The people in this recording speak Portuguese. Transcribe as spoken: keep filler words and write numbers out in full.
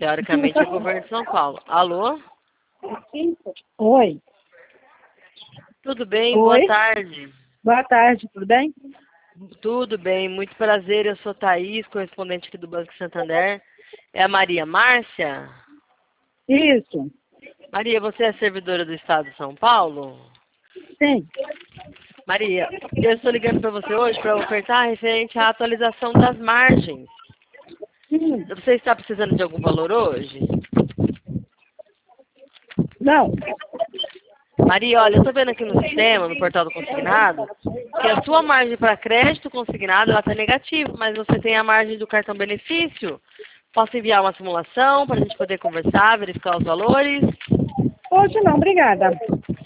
Teoricamente é governo de São Paulo. Alô? Oi. Tudo bem? Oi. Boa tarde. Boa tarde, tudo bem? Tudo bem, muito prazer. Eu sou Thaís, correspondente aqui do Banco Santander. É a Maria Márcia? Isso. Maria, você é servidora do Estado de São Paulo? Sim. Maria, eu estou ligando para você hoje para ofertar referente à atualização das margens. Sim. Você está precisando de algum valor hoje? Não. Maria, olha, eu estou vendo aqui no sistema, no portal do consignado, que a sua margem para crédito consignado está negativa, mas você tem a margem do cartão benefício. Posso enviar uma simulação para a gente poder conversar, verificar os valores? Hoje não, obrigada.